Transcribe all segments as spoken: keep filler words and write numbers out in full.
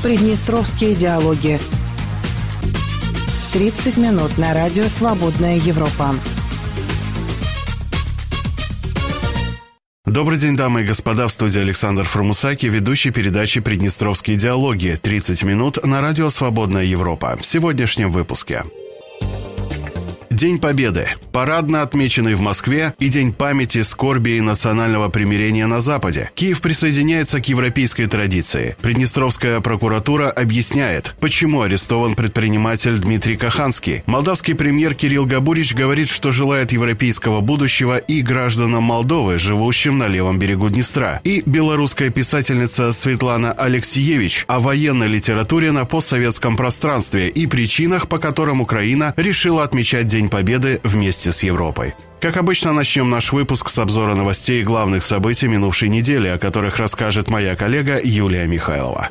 Приднестровские диалоги. тридцать минут на радио «Свободная Европа». Добрый день, дамы и господа, в студии Александр Формусаки, ведущий передачи «Приднестровские диалоги». тридцать минут на радио «Свободная Европа». В сегодняшнем выпуске. День Победы. Парадно отмеченный в Москве, и День памяти, скорби и национального примирения на Западе. Киев присоединяется к европейской традиции. Приднестровская прокуратура объясняет, почему арестован предприниматель Дмитрий Каханский. Молдавский премьер Кирилл Габурич говорит, что желает европейского будущего и гражданам Молдовы, живущим на левом берегу Днестра. И белорусская писательница Светлана Алексиевич о военной литературе на постсоветском пространстве и причинах, по которым Украина решила отмечать День Победы вместе с Европой. Как обычно, начнем наш выпуск с обзора новостей и главных событий минувшей недели, о которых расскажет моя коллега Юлия Михайлова.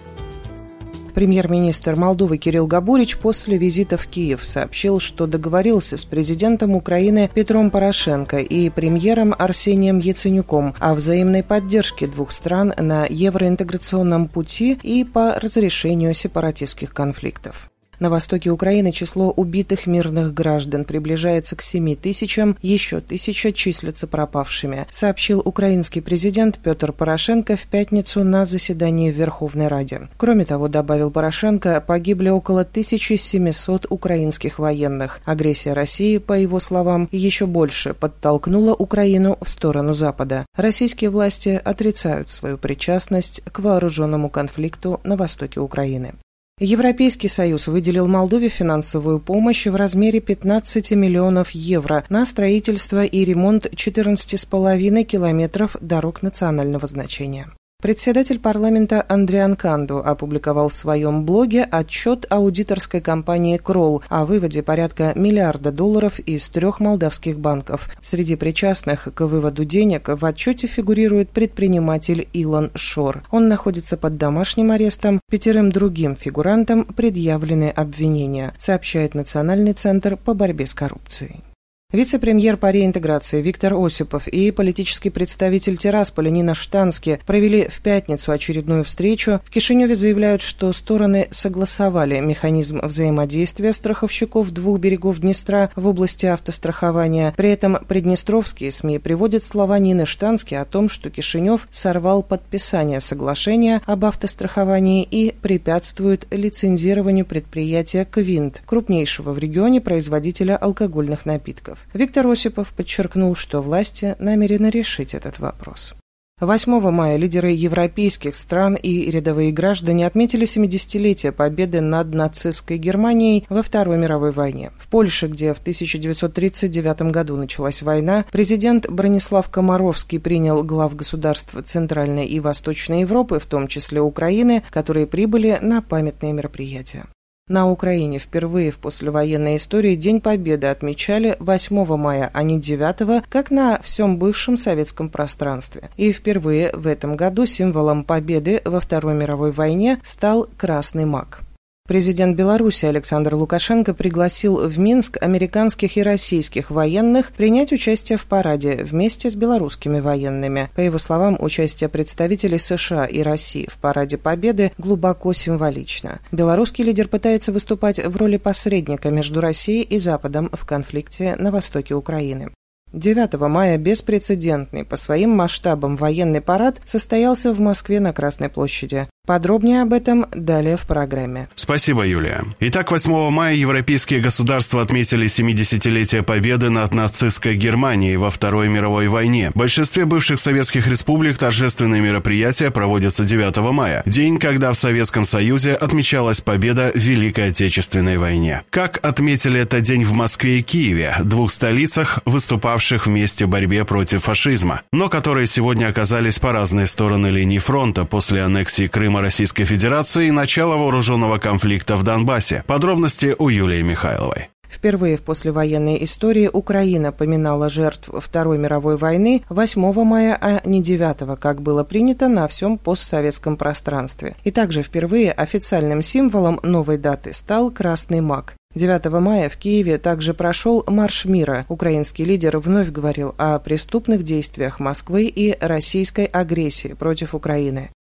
Премьер-министр Молдовы Кирилл Габурич после визита в Киев сообщил, что договорился с президентом Украины Петром Порошенко и премьером Арсением Яценюком о взаимной поддержке двух стран на евроинтеграционном пути и по разрешению сепаратистских конфликтов. На востоке Украины число убитых мирных граждан приближается к семи тысячам, еще тысяча числятся пропавшими, сообщил украинский президент Петр Порошенко в пятницу на заседании в Верховной Раде. Кроме того, добавил Порошенко, погибли около тысячи семисот украинских военных. Агрессия России, по его словам, еще больше подтолкнула Украину в сторону Запада. Российские власти отрицают свою причастность к вооруженному конфликту на востоке Украины. Европейский Союз выделил Молдове финансовую помощь в размере пятнадцати миллионов евро на строительство и ремонт четырнадцати с половиной километров дорог национального значения. Председатель парламента Андриан Канду опубликовал в своем блоге отчет аудиторской компании «Кролл» о выводе порядка миллиарда долларов из трех молдавских банков. Среди причастных к выводу денег в отчете фигурирует предприниматель Илон Шор. Он находится под домашним арестом, пятерым другим фигурантам предъявлены обвинения, сообщает Национальный центр по борьбе с коррупцией. Вице-премьер по реинтеграции Виктор Осипов и политический представитель Тирасполя Нина Штански провели в пятницу очередную встречу. В Кишиневе заявляют, что стороны согласовали механизм взаимодействия страховщиков двух берегов Днестра в области автострахования. При этом приднестровские СМИ приводят слова Нины Штански о том, что Кишинев сорвал подписание соглашения об автостраховании и препятствует лицензированию предприятия «Квинт», крупнейшего в регионе производителя алкогольных напитков. Виктор Осипов подчеркнул, что власти намерены решить этот вопрос. восьмого мая лидеры европейских стран и рядовые граждане отметили семидесятилетие победы над нацистской Германией во Второй мировой войне. В Польше, где в тысяча девятьсот тридцать девятом году началась война, президент Бронислав Комаровский принял глав государств Центральной и Восточной Европы, в том числе Украины, которые прибыли на памятные мероприятия. На Украине впервые в послевоенной истории День Победы отмечали восьмого мая, а не девятого, как на всем бывшем советском пространстве. И впервые в этом году символом победы во Второй мировой войне стал красный маг. Президент Беларуси Александр Лукашенко пригласил в Минск американских и российских военных принять участие в параде вместе с белорусскими военными. По его словам, участие представителей США и России в параде Победы глубоко символично. Белорусский лидер пытается выступать в роли посредника между Россией и Западом в конфликте на востоке Украины. девятого мая беспрецедентный по своим масштабам военный парад состоялся в Москве на Красной площади. Подробнее об этом далее в программе. Спасибо, Юлия. Итак, восьмого мая европейские государства отметили семидесятилетие победы над нацистской Германией во Второй мировой войне. В большинстве бывших советских республик торжественные мероприятия проводятся девятого мая, день, когда в Советском Союзе отмечалась победа в Великой Отечественной войне. Как отметили этот день в Москве и Киеве, двух столицах, выступавших вместе в борьбе против фашизма, но которые сегодня оказались по разные стороны линии фронта после аннексии Крыма Российской Федерации и начала вооруженного конфликта в Донбассе. Подробности у Юлии Михайловой. Впервые в послевоенной истории Украина поминала жертв Второй мировой войны восьмого мая, а не девятого, как было принято на всем постсоветском пространстве. И также впервые официальным символом новой даты стал красный маг. девятого мая в Киеве также прошел Марш мира. Украинский лидер вновь говорил о преступных действиях Москвы и российской агрессии против Украины.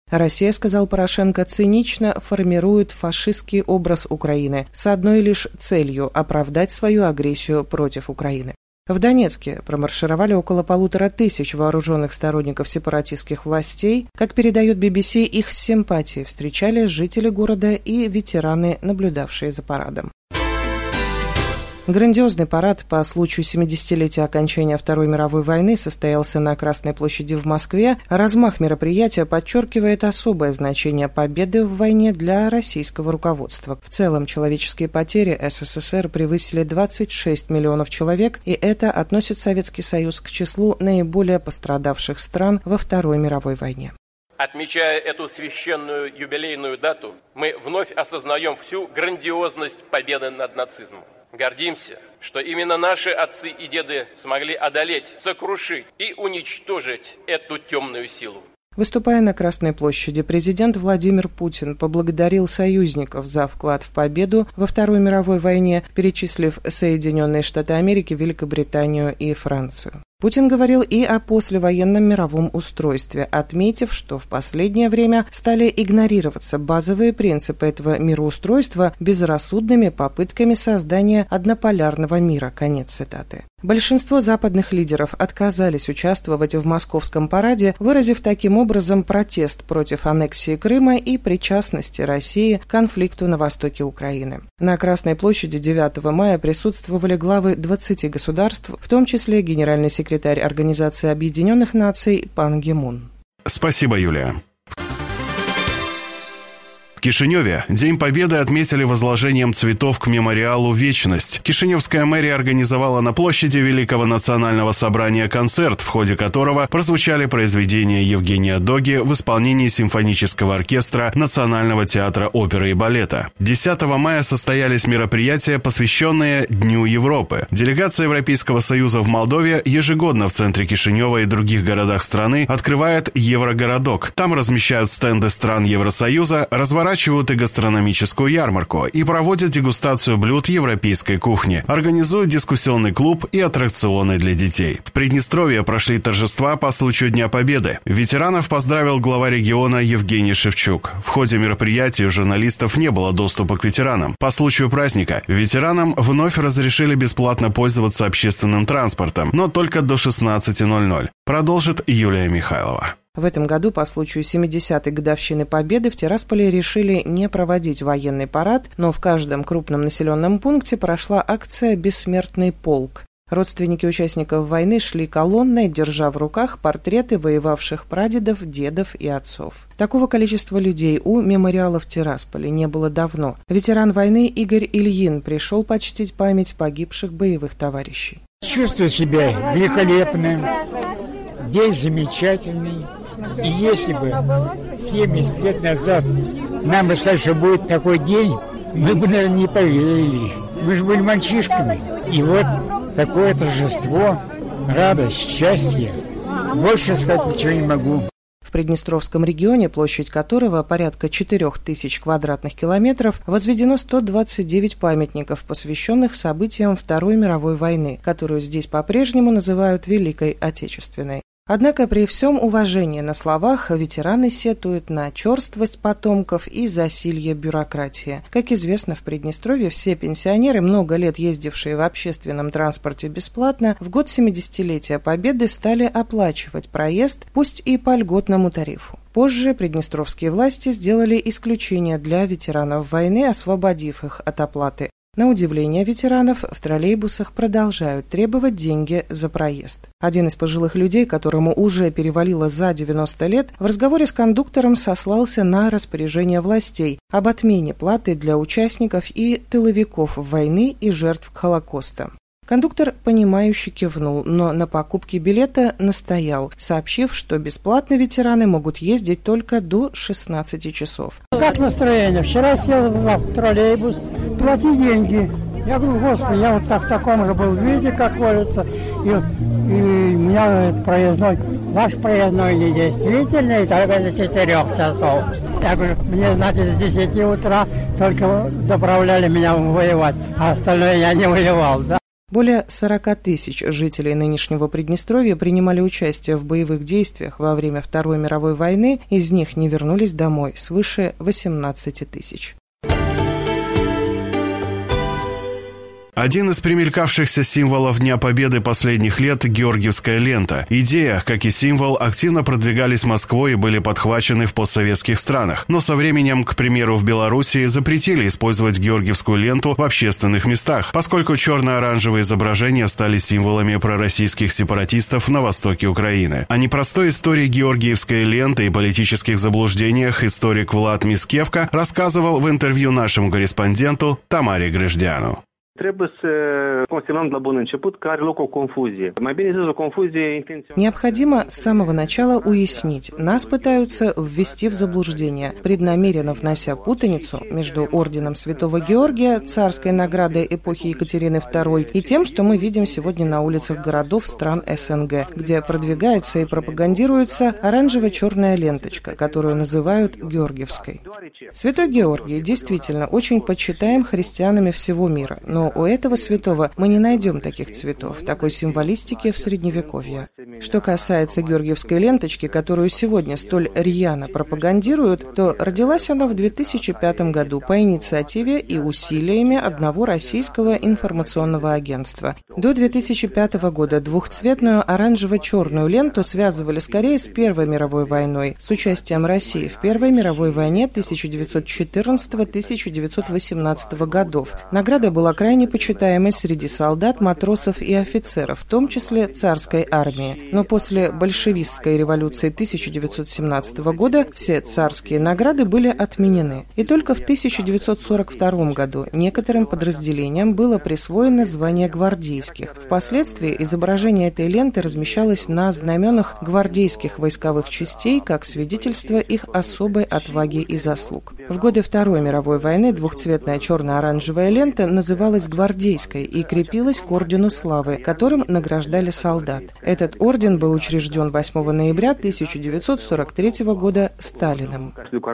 Россия, сказал Порошенко, цинично формирует фашистский образ Украины с одной лишь целью – оправдать свою агрессию против Украины. В Донецке промаршировали около полутора тысяч вооруженных сторонников сепаратистских властей. Как передает би би си, их с симпатией встречали жители города и ветераны, наблюдавшие за парадом. Грандиозный парад по случаю семидесятилетия окончания Второй мировой войны состоялся на Красной площади в Москве. Размах мероприятия подчеркивает особое значение победы в войне для российского руководства. В целом, человеческие потери эс эс эс эр превысили двадцать шесть миллионов человек, и это относит Советский Союз к числу наиболее пострадавших стран во Второй мировой войне. Отмечая эту священную юбилейную дату, мы вновь осознаем всю грандиозность победы над нацизмом. Гордимся, что именно наши отцы и деды смогли одолеть, сокрушить и уничтожить эту темную силу. Выступая на Красной площади, президент Владимир Путин поблагодарил союзников за вклад в победу во Второй мировой войне, перечислив Соединенные Штаты Америки, Великобританию и Францию. Путин говорил и о послевоенном мировом устройстве, отметив, что в последнее время стали игнорироваться базовые принципы этого мироустройства безрассудными попытками создания однополярного мира. Конец цитаты. Большинство западных лидеров отказались участвовать в московском параде, выразив таким образом протест против аннексии Крыма и причастности России к конфликту на востоке Украины. На Красной площади девятого мая присутствовали главы двадцати государств, в том числе генеральный секретарь секретарь Организации Объединенных Наций Пан Ги Мун. Спасибо, Юлия. В Кишиневе День Победы отметили возложением цветов к мемориалу «Вечность». Кишиневская мэрия организовала на площади Великого национального собрания концерт, в ходе которого прозвучали произведения Евгения Доги в исполнении симфонического оркестра Национального театра оперы и балета. десятого мая состоялись мероприятия, посвященные Дню Европы. Делегация Европейского Союза в Молдове ежегодно в центре Кишинева и других городах страны открывает Еврогородок. Там размещают стенды стран Евросоюза, разворачивают и гастрономическую ярмарку и проводят дегустацию блюд европейской кухни, организуют дискуссионный клуб и аттракционы для детей. В Приднестровье прошли торжества по случаю Дня Победы. Ветеранов поздравил глава региона Евгений Шевчук. В ходе мероприятия у журналистов не было доступа к ветеранам. По случаю праздника ветеранам вновь разрешили бесплатно пользоваться общественным транспортом, но только до шестнадцати ноль-ноль. Продолжит Юлия Михайлова. В этом году по случаю семидесятой годовщины Победы в Тирасполе решили не проводить военный парад, но в каждом крупном населенном пункте прошла акция «Бессмертный полк». Родственники участников войны шли колонной, держа в руках портреты воевавших прадедов, дедов и отцов. Такого количества людей у мемориала в Тирасполе не было давно. Ветеран войны Игорь Ильин пришел почтить память погибших боевых товарищей. Чувствую себя великолепным, день замечательный. И если бы семьдесят лет назад нам бы сказали, что будет такой день, мы бы, наверное, не поверили. Мы же были мальчишками. И вот такое торжество, радость, счастье. Больше сказать ничего не могу. В Приднестровском регионе, площадь которого порядка четырех тысяч квадратных километров, возведено сто двадцать девять памятников, посвященных событиям Второй мировой войны, которую здесь по-прежнему называют Великой Отечественной. Однако при всем уважении на словах ветераны сетуют на черствость потомков и засилье бюрократии. Как известно, в Приднестровье все пенсионеры, много лет ездившие в общественном транспорте бесплатно, в год семидесятилетия Победы стали оплачивать проезд, пусть и по льготному тарифу. Позже приднестровские власти сделали исключение для ветеранов войны, освободив их от оплаты. На удивление ветеранов, в троллейбусах продолжают требовать деньги за проезд. Один из пожилых людей, которому уже перевалило за девяносто лет, в разговоре с кондуктором сослался на распоряжение властей об отмене платы для участников и тыловиков войны и жертв Холокоста. Кондуктор, понимающе кивнул, но на покупке билета настоял, сообщив, что бесплатно ветераны могут ездить только до шестнадцати часов. Как настроение? Вчера сел в троллейбус, плати деньги. Я говорю, господи, я вот так в таком же был виде, как говорится, и, и у меня проездной, ваш проездной недействительный, только до четырех часов. Я говорю, мне, значит, с десяти утра только доправляли меня воевать, а остальное я не воевал, да? Более сорок тысяч жителей нынешнего Приднестровья принимали участие в боевых действиях во время Второй мировой войны, из них не вернулись домой свыше восемнадцати тысяч. Один из примелькавшихся символов Дня Победы последних лет – Георгиевская лента. Идея, как и символ, активно продвигались Москвой и были подхвачены в постсоветских странах. Но со временем, к примеру, в Белоруссии запретили использовать Георгиевскую ленту в общественных местах, поскольку черно-оранжевые изображения стали символами пророссийских сепаратистов на востоке Украины. О непростой истории Георгиевской ленты и политических заблуждениях историк Влад Мискевка рассказывал в интервью нашему корреспонденту Тамаре Гриждяну. Trebuie să consemnăm la bun început că are loc o confuzie. Mai bine zis, o confuzie intenționată. Необходимо с самого начала уяснить, нас пытаются ввести в заблуждение, преднамеренно внося путаницу между орденом Святого Георгия, царской наградой эпохи Екатерины второй, и тем, что мы видим сегодня на улицах городов стран СНГ, где продвигается и пропагандируется оранжево-черная ленточка, которую называют Георгиевской. Святой Георгий действительно очень почитаем христианами всего мира, но у этого святого мы не найдем таких цветов, такой символистики в Средневековье. Что касается Георгиевской ленточки, которую сегодня столь рьяно пропагандируют, то родилась она в две тысячи пятом году по инициативе и усилиями одного российского информационного агентства. До две тысячи пятого года двухцветную оранжево-черную ленту связывали скорее с Первой мировой войной, с участием России в Первой мировой войне тысяча девятьсот четырнадцатого — тысяча девятьсот восемнадцатого годов. Награда была крайне почитаемой среди солдат, матросов и офицеров, в том числе царской армии. Но после большевистской революции тысяча девятьсот семнадцатого года все царские награды были отменены. И только в тысяча девятьсот сорок втором году некоторым подразделениям было присвоено звание гвардейских. Впоследствии изображение этой ленты размещалось на знаменах гвардейских войсковых частей как свидетельство их особой отваги и заслуг. В годы Второй мировой войны двухцветная черно-оранжевая лента называлась гвардейской и крепилась к ордену славы, которым награждали солдат. Этот орден был учрежден восьмого ноября тысяча девятьсот сорок третьего года Сталиным.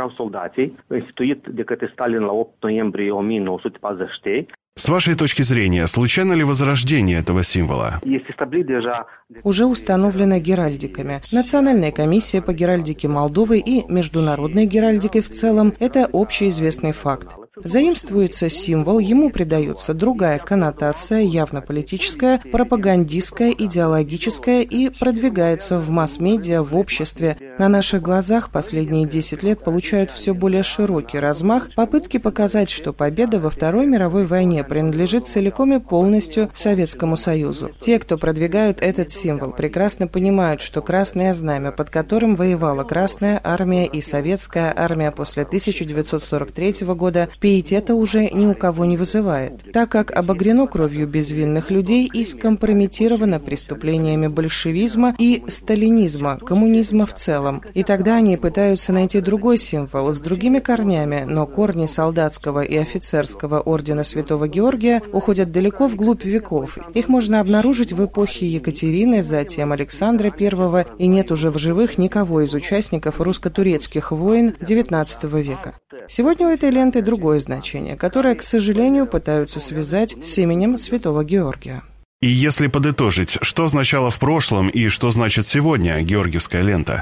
С вашей точки зрения, случайно ли возрождение этого символа? Уже установлено геральдиками. Национальная комиссия по геральдике Молдовы и международной геральдикой в целом – это общеизвестный факт. Заимствуется символ, ему придается другая коннотация, явно политическая, пропагандистская, идеологическая и продвигается в масс-медиа, в обществе. На наших глазах последние десять лет получают все более широкий размах попытки показать, что победа во Второй мировой войне принадлежит целиком и полностью Советскому Союзу. Те, кто продвигают этот символ, прекрасно понимают, что красное знамя, под которым воевала Красная армия и Советская армия после тысяча девятьсот сорок третьего года, пиетета уже ни у кого не вызывает, так как обогрено кровью безвинных людей и скомпрометировано преступлениями большевизма и сталинизма, коммунизма в целом. И тогда они пытаются найти другой символ с другими корнями, но корни солдатского и офицерского ордена Святого Георгия уходят далеко вглубь веков. Их можно обнаружить в эпохе Екатерины, затем Александра Первого, и нет уже в живых никого из участников русско-турецких войн девятнадцатого века. Сегодня у этой ленты другое значение, которое, к сожалению, пытаются связать с именем Святого Георгия. И если подытожить, что означало в прошлом и что значит сегодня Георгиевская лента?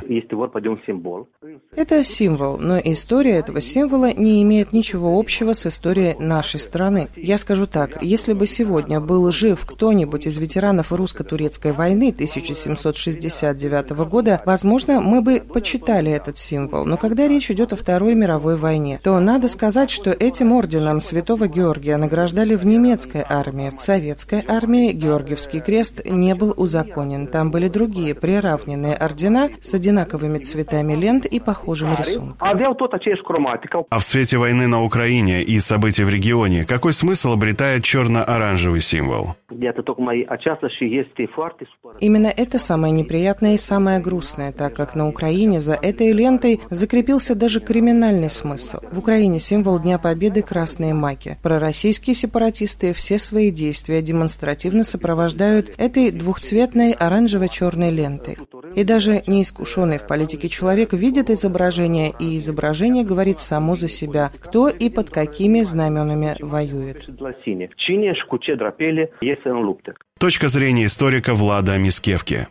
Это символ, но история этого символа не имеет ничего общего с историей нашей страны. Я скажу так, если бы сегодня был жив кто-нибудь из ветеранов русско-турецкой войны тысяча семьсот шестьдесят девятого года, возможно, мы бы почитали этот символ. Но когда речь идет о Второй мировой войне, то надо сказать, что этим орденом Святого Георгия награждали в немецкой армии, в советской армии Георгиевский крест не был узаконен. Там были другие приравненные ордена с одинаковыми цветами лент и похожим рисунком. А в свете войны на Украине и событий в регионе, какой смысл обретает черно-оранжевый символ? Именно это самое неприятное и самое грустное, так как на Украине за этой лентой закрепился даже криминальный смысл. В Украине символ Дня Победы – красные маки. Пророссийские сепаратисты все свои действия демонстративно сопровождают этой двухцветной оранжево-черной лентой. И даже неискушенный в политике человек видит изображение, и изображение говорит само за себя, кто и под какими знаменами воюет. Точка зрения историка Влада Мискевки.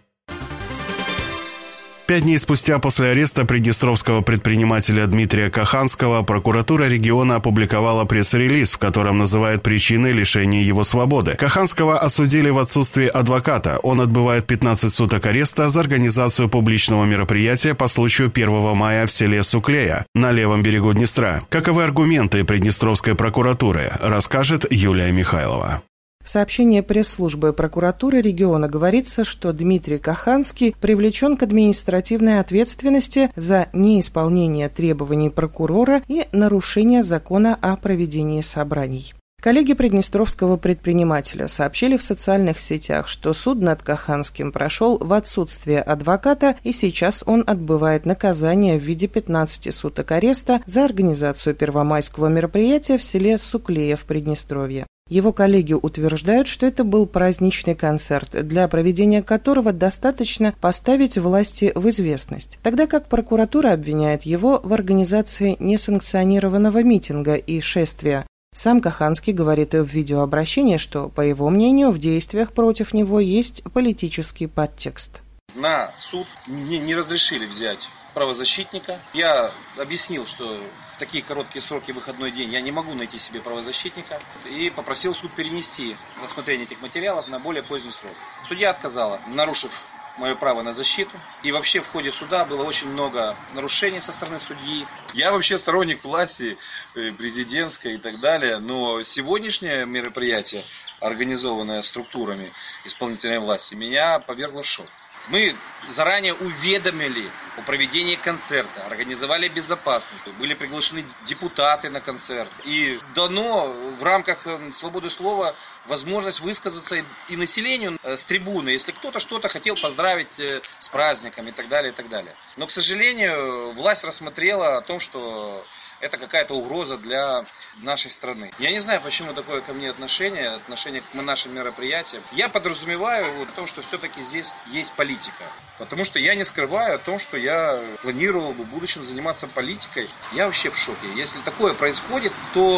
Пять дней спустя после ареста приднестровского предпринимателя Дмитрия Каханского прокуратура региона опубликовала пресс-релиз, в котором называет причины лишения его свободы. Каханского осудили в отсутствии адвоката. Он отбывает пятнадцать суток ареста за организацию публичного мероприятия по случаю первого мая в селе Суклея на левом берегу Днестра. Каковы аргументы Приднестровской прокуратуры, расскажет Юлия Михайлова. В сообщении пресс-службы прокуратуры региона говорится, что Дмитрий Каханский привлечен к административной ответственности за неисполнение требований прокурора и нарушение закона о проведении собраний. Коллеги приднестровского предпринимателя сообщили в социальных сетях, что суд над Каханским прошел в отсутствие адвоката, и сейчас он отбывает наказание в виде пятнадцати суток ареста за организацию первомайского мероприятия в селе Суклея в Приднестровье. Его коллеги утверждают, что это был праздничный концерт, для проведения которого достаточно поставить власти в известность, тогда как прокуратура обвиняет его в организации несанкционированного митинга и шествия. Сам Каханский говорит в видеообращении, что, по его мнению, в действиях против него есть политический подтекст. На суд мне не разрешили взять правозащитника. Я объяснил, что в такие короткие сроки, выходной день, я не могу найти себе правозащитника, и попросил суд перенести рассмотрение этих материалов на более поздний срок. Судья отказала, нарушив мое право на защиту. И вообще в ходе суда было очень много нарушений со стороны судьи. Я вообще сторонник власти президентской и так далее, но сегодняшнее мероприятие, организованное структурами исполнительной власти, меня повергло в шок. Мы заранее уведомили о проведении концерта, организовали безопасность, были приглашены депутаты на концерт. И дано в рамках свободы слова возможность высказаться и населению с трибуны, если кто-то что-то хотел поздравить с праздником и так далее, и так далее. Но, к сожалению, власть рассмотрела о том, что это какая-то угроза для нашей страны. Я не знаю, почему такое ко мне отношение, отношение к нашим мероприятиям. Я подразумеваю вот о том, что все-таки здесь есть политика. Потому что я не скрываю о том, что я планировал бы в будущем заниматься политикой. Я вообще в шоке. Если такое происходит,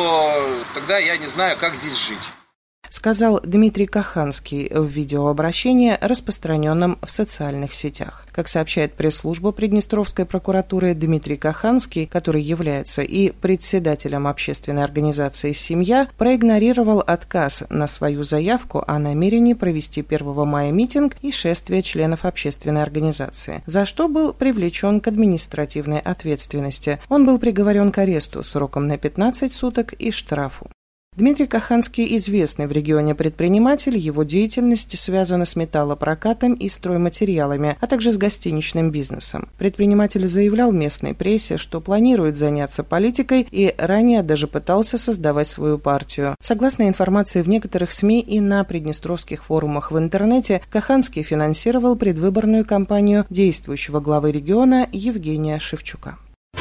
то тогда я не знаю, как здесь жить. Сказал Дмитрий Каханский в видеообращении, распространенном в социальных сетях. Как сообщает пресс-служба Приднестровской прокуратуры, Дмитрий Каханский, который является и председателем общественной организации «Семья», проигнорировал отказ на свою заявку о намерении провести первого мая митинг и шествие членов общественной организации, за что был привлечен к административной ответственности. Он был приговорен к аресту сроком на пятнадцать суток и штрафу. Дмитрий Каханский известный в регионе предприниматель, его деятельность связана с металлопрокатом и стройматериалами, а также с гостиничным бизнесом. Предприниматель заявлял местной прессе, что планирует заняться политикой и ранее даже пытался создавать свою партию. Согласно информации в некоторых СМИ и на приднестровских форумах в интернете, Каханский финансировал предвыборную кампанию действующего главы региона Евгения Шевчука.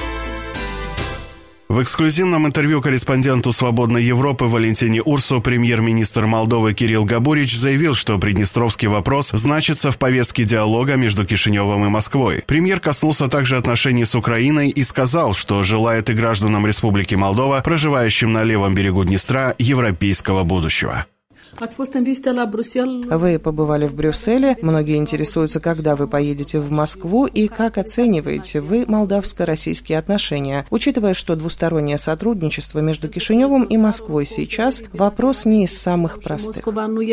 В эксклюзивном интервью корреспонденту «Свободной Европы» Валентине Урсу премьер-министр Молдовы Кирилл Габурич заявил, что приднестровский вопрос значится в повестке диалога между Кишиневым и Москвой. Премьер коснулся также отношений с Украиной и сказал, что желает и гражданам Республики Молдова, проживающим на левом берегу Днестра, европейского будущего. Вы побывали в Брюсселе. Многие интересуются, когда вы поедете в Москву и как оцениваете вы молдавско-российские отношения, учитывая, что двустороннее сотрудничество между Кишиневым и Москвой сейчас вопрос не из самых простых.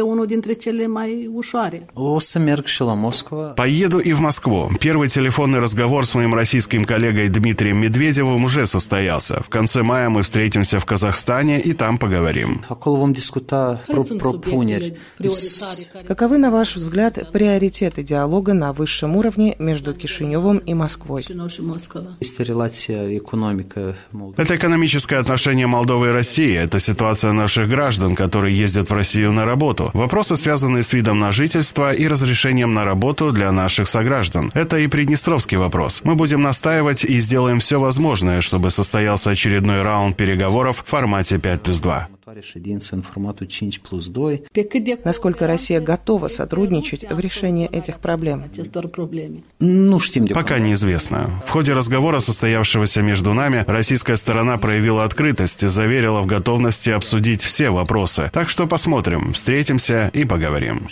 Поеду и в Москву. Первый телефонный разговор с моим российским коллегой Дмитрием Медведевым уже состоялся. В конце мая мы встретимся в Казахстане и там поговорим. Каковы, на ваш взгляд, приоритеты диалога на высшем уровне между Кишиневым и Москвой? Это экономическое отношение Молдовы и России. Это ситуация наших граждан, которые ездят в Россию на работу. Вопросы, связанные с видом на жительство и разрешением на работу для наших сограждан. Это и приднестровский вопрос. Мы будем настаивать и сделаем все возможное, чтобы состоялся очередной раунд переговоров в формате пять плюс два. Насколько Россия готова сотрудничать в решении этих проблем? Пока неизвестно. В ходе разговора, состоявшегося между нами, российская сторона проявила открытость и заверила в готовности обсудить все вопросы. Так что посмотрим, встретимся и поговорим.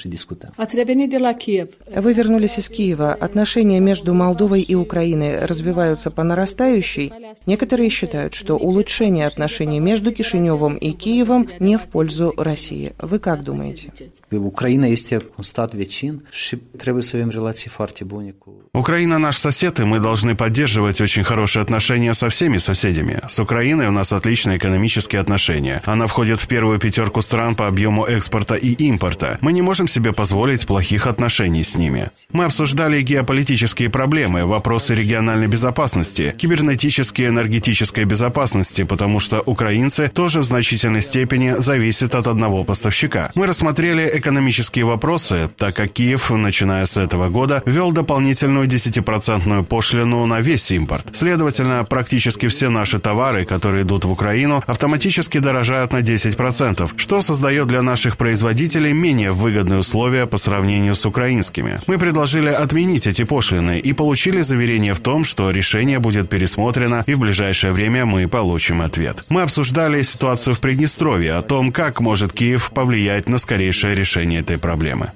Вы вернулись из Киева. Отношения между Молдовой и Украиной развиваются по нарастающей. Некоторые считают, что улучшение отношений между Кишиневым и Киевом не в пользу России. Вы как думаете? Украина есть стат вечин, треба своим релации фарти бонику. Украина наш сосед, и мы должны поддерживать очень хорошие отношения со всеми соседями. С Украиной у нас отличные экономические отношения. Она входит в первую пятерку стран по объему экспорта и импорта. Мы не можем себе позволить плохих отношений с ними. Мы обсуждали геополитические проблемы, вопросы региональной безопасности, кибернетической и энергетической безопасности, потому что украинцы тоже в значительной степени зависят от одного поставщика. Мы рассмотрели экономические вопросы, так как Киев, начиная с этого года, ввел дополнительную десятипроцентную пошлину на весь импорт. Следовательно, практически все наши товары, которые идут в Украину, автоматически дорожают на десять процентов, что создает для наших производителей менее выгодные условия по сравнению с украинскими. Мы предложили отменить эти пошлины и получили заверение в том, что решение будет пересмотрено, и в ближайшее время мы получим ответ. Мы обсуждали ситуацию в Приднестровье, о том, как может Киев повлиять на скорейшее решение этой проблемы.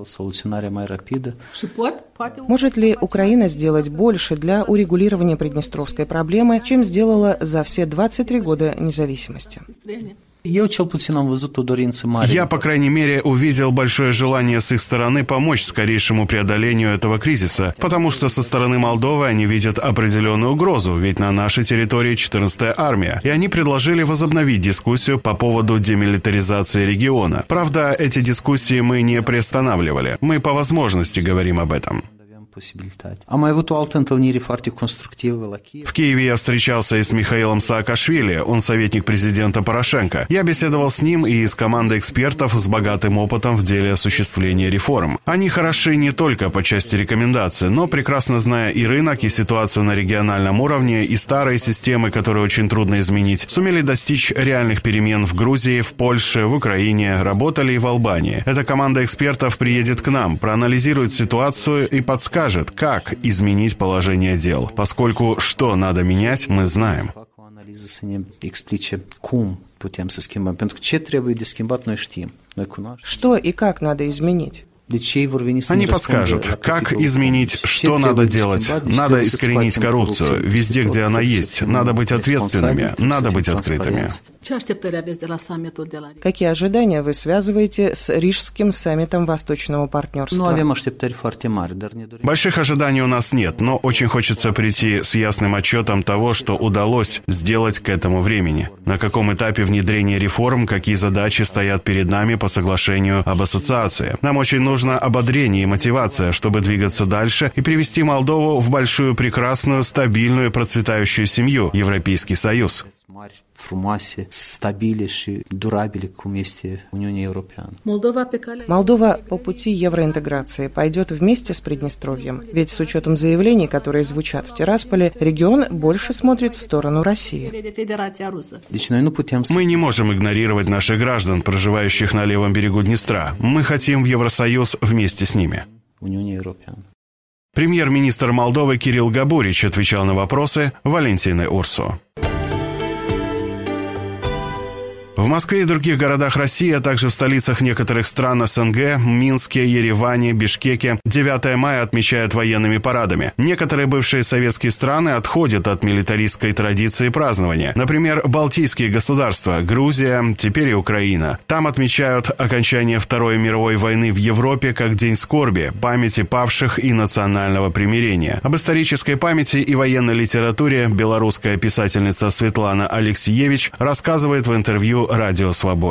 Может ли Украина сделать больше для урегулирования приднестровской проблемы, чем сделала за все двадцать три года независимости? Я, по крайней мере, увидел большое желание с их стороны помочь скорейшему преодолению этого кризиса, потому что со стороны Молдовы они видят определенную угрозу, ведь на нашей территории четырнадцатая армия, и они предложили возобновить дискуссию по поводу демилитаризации региона. Правда, эти дискуссии мы не приостанавливали. Мы по возможности говорим об этом. В Киеве я встречался и с Михаилом Саакашвили, он советник президента Порошенко. Я беседовал с ним и с командой экспертов с богатым опытом в деле осуществления реформ. Они хороши не только по части рекомендаций, но прекрасно зная и рынок, и ситуацию на региональном уровне, и старые системы, которые очень трудно изменить, сумели достичь реальных перемен в Грузии, в Польше, в Украине, работали и в Албании. Эта команда экспертов приедет к нам, проанализирует ситуацию и подскажет, как изменить положение дел, поскольку что надо менять, мы знаем. Что и как надо изменить? Они подскажут, как изменить, что надо делать. Надо искоренить коррупцию везде, где она есть. Надо быть ответственными, надо быть открытыми. Какие ожидания вы связываете с Рижским саммитом Восточного партнерства? Больших ожиданий у нас нет, но очень хочется прийти с ясным отчетом того, что удалось сделать к этому времени. На каком этапе внедрения реформ, какие задачи стоят перед нами по соглашению об ассоциации. Нам очень нужно ободрение и мотивация, чтобы двигаться дальше и привести Молдову в большую, прекрасную, стабильную и процветающую семью, Европейский Союз. Молдова по пути евроинтеграции пойдет вместе с Приднестровьем. Ведь с учетом заявлений, которые звучат в Тирасполе, регион больше смотрит в сторону России. Мы не можем игнорировать наших граждан, проживающих на левом берегу Днестра. Мы хотим в Евросоюз вместе с ними. Премьер-министр Молдовы Кирилл Габурич отвечал на вопросы Валентины Урсу. В Москве и других городах России, а также в столицах некоторых стран СНГ, Минске, Ереване, Бишкеке, девятое мая отмечают военными парадами. Некоторые бывшие советские страны отходят от милитаристской традиции празднования. Например, Балтийские государства, Грузия, теперь и Украина. Там отмечают окончание Второй мировой войны в Европе как День скорби, памяти павших и национального примирения. Об исторической памяти и военной литературе белорусская писательница Светлана Алексиевич рассказывает в интервью «Радио Свободе».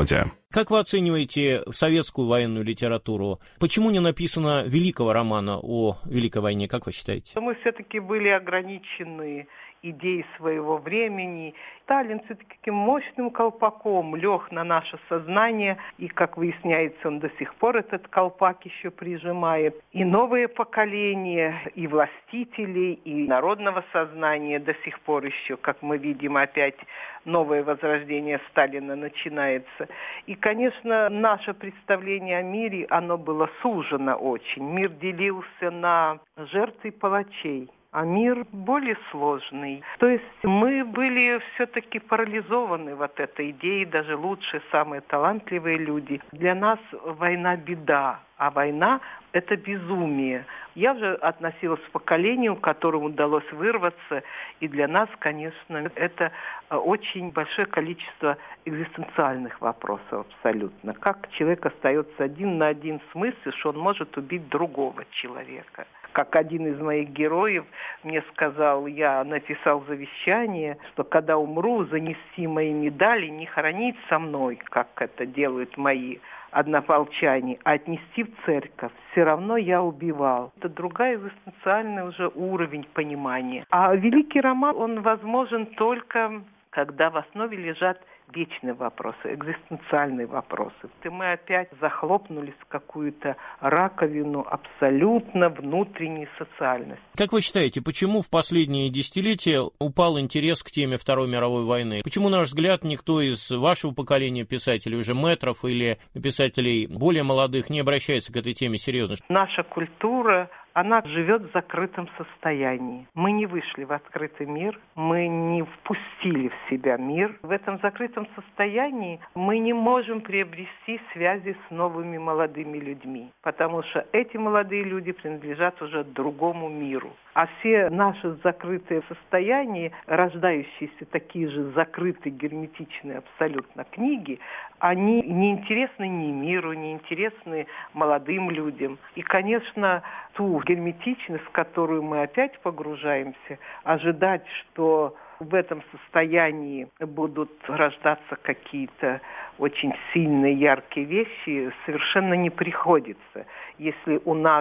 Как вы оцениваете советскую военную литературу? Почему не написано великого романа о Великой войне, как вы считаете? Мы все-таки были ограничены идей своего времени. Сталин все-таки таким мощным колпаком лег на наше сознание, и, как выясняется, он до сих пор этот колпак еще прижимает. И новые поколения, и властителей, и народного сознания до сих пор еще, как мы видим, опять новое возрождение Сталина начинается. И, конечно, наше представление о мире, оно было сужено очень. Мир делился на жертв и палачей. А мир более сложный. То есть мы были все-таки парализованы вот этой идеей, даже лучшие, самые талантливые люди. Для нас война – беда, а война – это безумие. Я уже относилась к поколению, которому удалось вырваться, и для нас, конечно, это очень большое количество экзистенциальных вопросов абсолютно. Как человек остается один на один с мыслью, что он может убить другого человека. Как один из моих героев мне сказал, я написал завещание, что когда умру, занести мои медали, не хоронить со мной, как это делают мои однополчане, а отнести в церковь. Все равно я убивал. Это другой экзистенциальный уже уровень понимания. А великий роман, он возможен только, когда в основе лежат вечные вопросы, экзистенциальные вопросы. И мы опять захлопнулись в какую-то раковину абсолютно внутренней социальности. Как вы считаете, почему в последние десятилетия упал интерес к теме Второй мировой войны? Почему, на ваш взгляд, никто из вашего поколения писателей, уже мэтров или писателей более молодых, не обращается к этой теме серьезно? Наша культура, она живет в закрытом состоянии. Мы не вышли в открытый мир, мы не впустили в себя мир. В этом закрытом состоянии мы не можем приобрести связи с новыми молодыми людьми, потому что эти молодые люди принадлежат уже другому миру. А все наши закрытые состояния, рождающиеся такие же закрытые, герметичные абсолютно книги, они не интересны ни миру, не интересны молодым людям. И, конечно, ту герметичность, в которую мы опять погружаемся, ожидать, что в этом состоянии будут рождаться какие-то очень сильные, яркие вещи, совершенно не приходится. Если у нас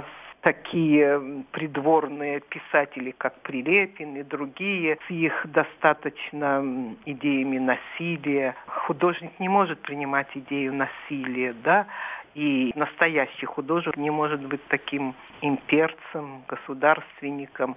такие придворные писатели, как Прилепин и другие, с их достаточно идеями насилия, художник не может принимать идею насилия, да, и настоящий художник не может быть таким имперцем, государственником.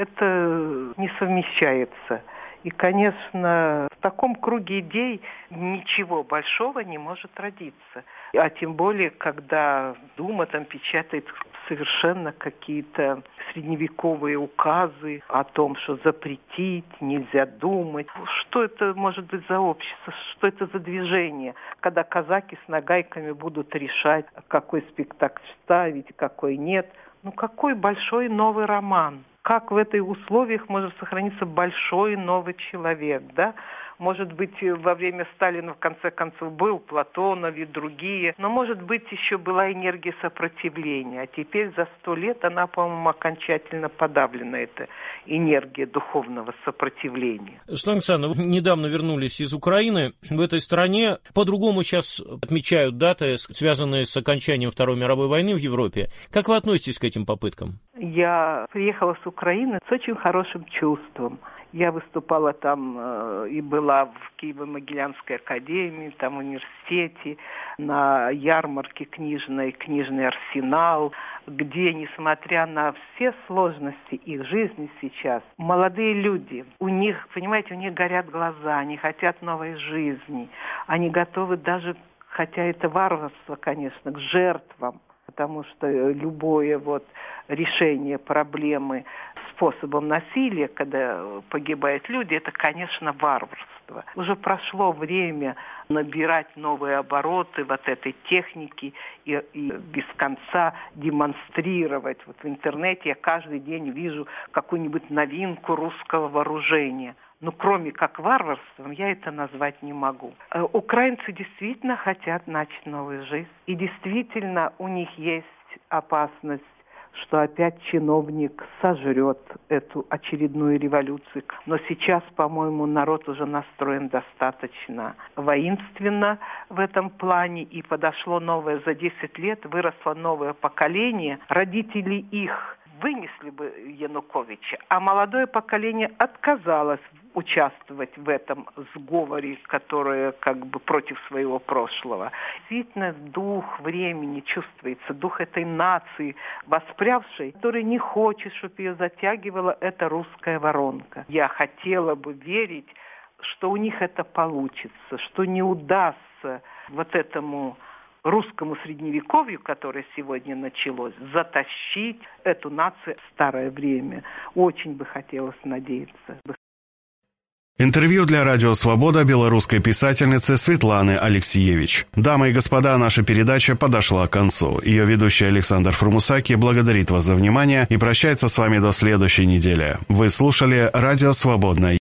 Это не совмещается. И, конечно, в таком круге идей ничего большого не может родиться. А тем более, когда Дума там печатает совершенно какие-то средневековые указы о том, что запретить, нельзя думать. Что это может быть за общество? Что это за движение? Когда казаки с нагайками будут решать, какой спектакль ставить, какой нет. Ну, какой большой новый роман? Как в этих условиях может сохраниться большой новый человек, да? Может быть, во время Сталина, в конце концов, был Платонов и другие, но, может быть, еще была энергия сопротивления. А теперь за сто лет она, по-моему, окончательно подавлена, эта энергия духовного сопротивления. Светлана Александровна, вы недавно вернулись из Украины. В этой стране по-другому сейчас отмечают даты, связанные с окончанием Второй мировой войны в Европе. Как вы относитесь к этим попыткам? Я приехала с Украины с очень хорошим чувством. Я выступала там э, и была в Киево-Могилянской академии, там в университете, на ярмарке книжной, книжный арсенал, где, несмотря на все сложности их жизни сейчас, молодые люди, у них, понимаете, у них горят глаза, они хотят новой жизни, они готовы даже, хотя это варварство, конечно, к жертвам, потому что любое вот решение проблемы способом насилия, когда погибают люди, это, конечно, варварство. Уже прошло время набирать новые обороты вот этой техники и, и без конца демонстрировать. Вот в интернете я каждый день вижу какую-нибудь новинку русского вооружения. Но кроме как варварством я это назвать не могу. Украинцы действительно хотят начать новую жизнь. И действительно у них есть опасность, что опять чиновник сожрет эту очередную революцию. Но сейчас, по-моему, народ уже настроен достаточно воинственно в этом плане, и подошло новое, за десять лет выросло новое поколение. Родители их вынесли бы Януковича, а молодое поколение отказалось участвовать в этом сговоре, которое как бы против своего прошлого. Действительно, дух времени чувствуется, дух этой нации, воспрявшей, который не хочет, чтобы ее затягивала эта русская воронка. Я хотела бы верить, что у них это получится, что не удастся вот этому русскому средневековью, которое сегодня началось, затащить эту нацию в старое время. Очень бы хотелось надеяться. Интервью для Радио Свобода белорусской писательницы Светланы Алексеевич. Дамы и господа, наша передача подошла к концу. Ее ведущий Александр Фрумусаки благодарит вас за внимание и прощается с вами до следующей недели. Вы слушали Радио Свободная